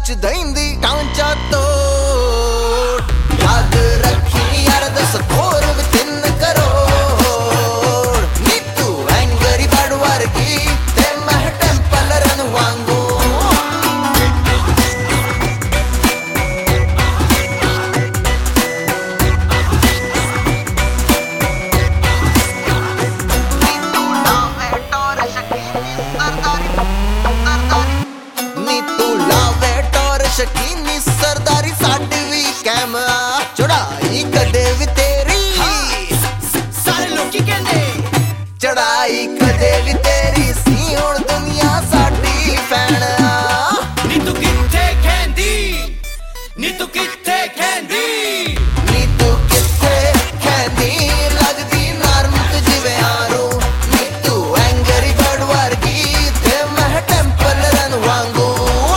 च दईंदी ढांचा तोड़। याद रखी यार 10 और 3 करोड़। नी तू एंगरी बर्ड वर्गी ते मैं टेंपल रन वांगू। शकीनी सरदारी साडी भी कैम चढ़ाई कदे भी तेरी। सारे लोग कहंदे चढ़ाई कदे भी तेरी सी हुण दुनिया साडी फैन। नी तू किथे कहंदी नी तू किथे कहंदी नी तू किथे कहंदी लगदी नरम जिवें आरू। नी तू एंगरी बर्ड वर्गी ते मैं टेंपल रन वांगू।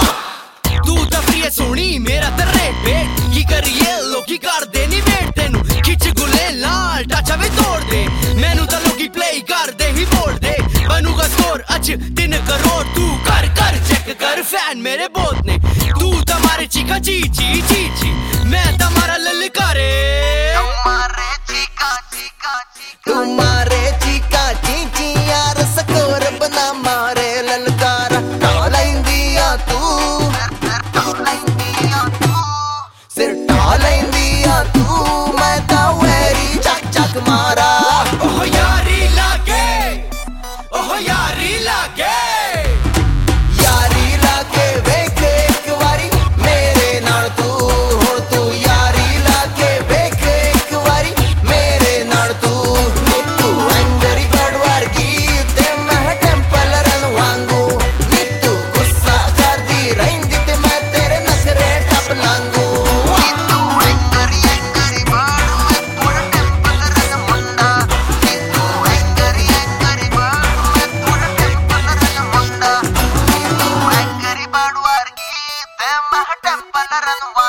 सोनी मेरा तरह पेट की करिए लोकी कर दे नी वेट तेनू खिच गुले लाल टाचा भी तोड़ दे। मैनू तो लोकी प्ले कर दे ही बोल दे बनूगा स्कोर अच्छ 3 करोड़। तू कर कर चेक कर फैन मेरे बहुत ने। तू तुम्हारे चीका ची ची ची ची मैं तुम्हारा ललकारे। तुम्हारे चीका ची ची यार स्कोर बना मारे ललकारा। टालैंदिया तू सिर टालैंदिया तू मैं ता वेरी चक चक मारा। ओह यारी लागे ओह यारी लागे यारी लागे वेख एक वारी मेरे नाल तू। हुण तू यारी लागे वेख एक वारी मेरे नाल तू। नी तू एंगरी बर्ड वर्गी ते मैं टेंपल रन वांगू। नी तू गुस्सा करदी रहिंदी ते मैं तेरे नखरे टप लांगू। Temple run